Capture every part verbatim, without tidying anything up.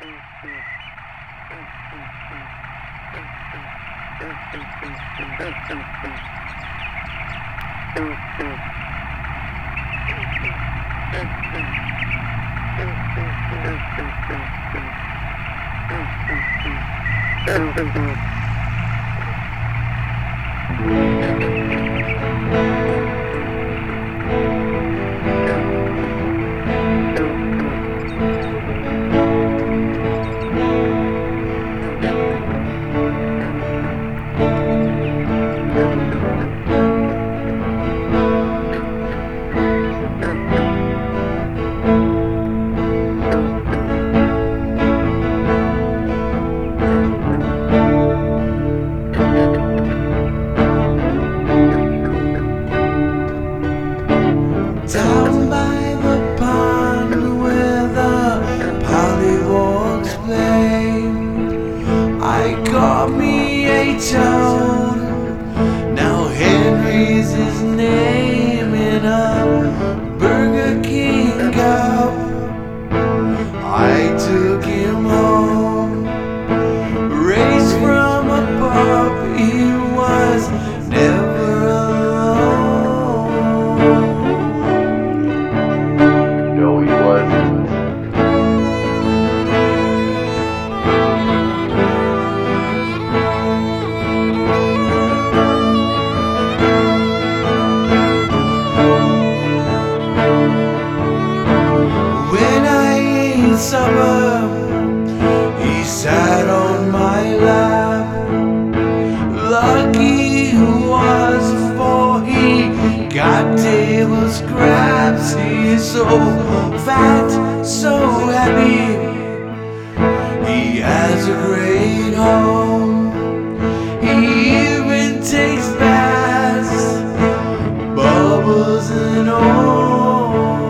Down by the pond where the pollywogs play, I caught me a toad. Now Henry's his name in a Burger King cup. I took him home, raised from a pup. He was never alone. No, he wasn't. When I ate supper, he sat on my lap. Lucky he was, for he got table scraps. He's so fat, so happy. He has a great home. He even takes baths, bubbles and all.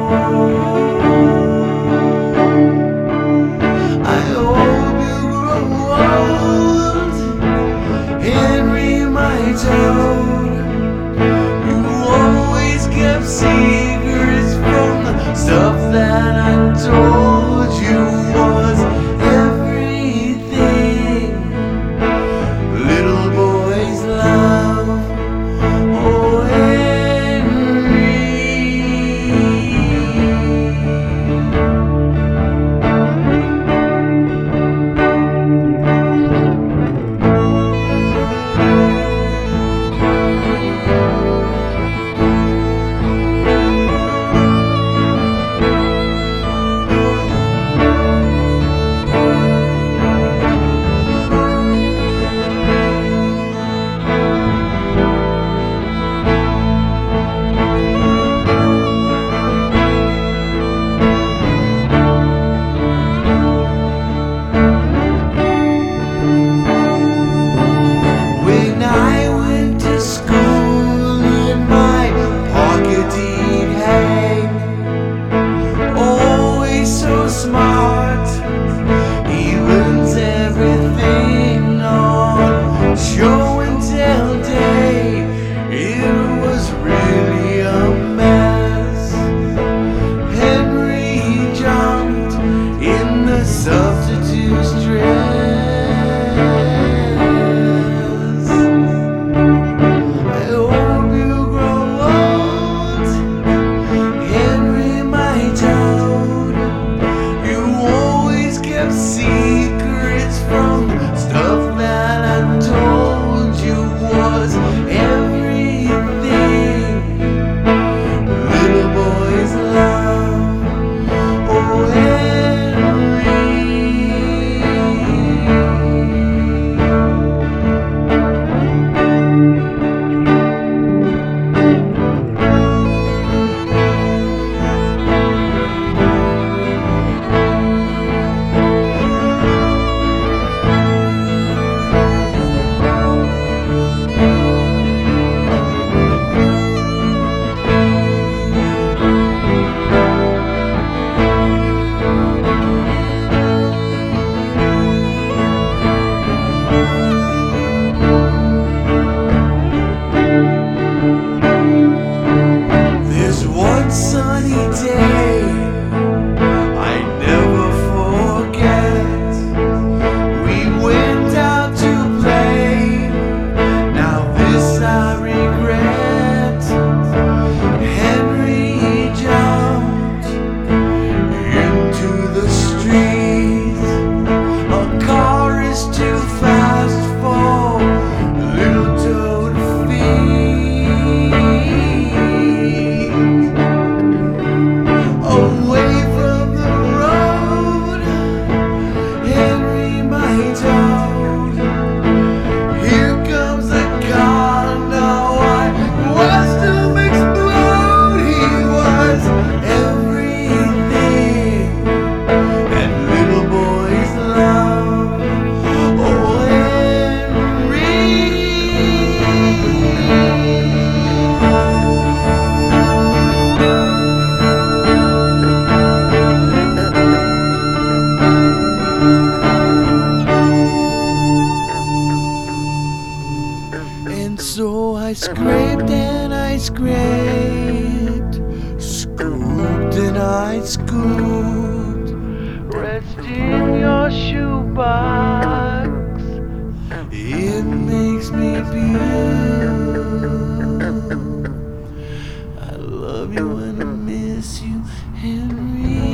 I hope you grow old, Henry, my toad. You always kept secrets from the stuff that I told you. Was everything little boys love. Oh, Henry. cooped, rest in your shoebox. It makes me blue. I love you and I miss you, Henry.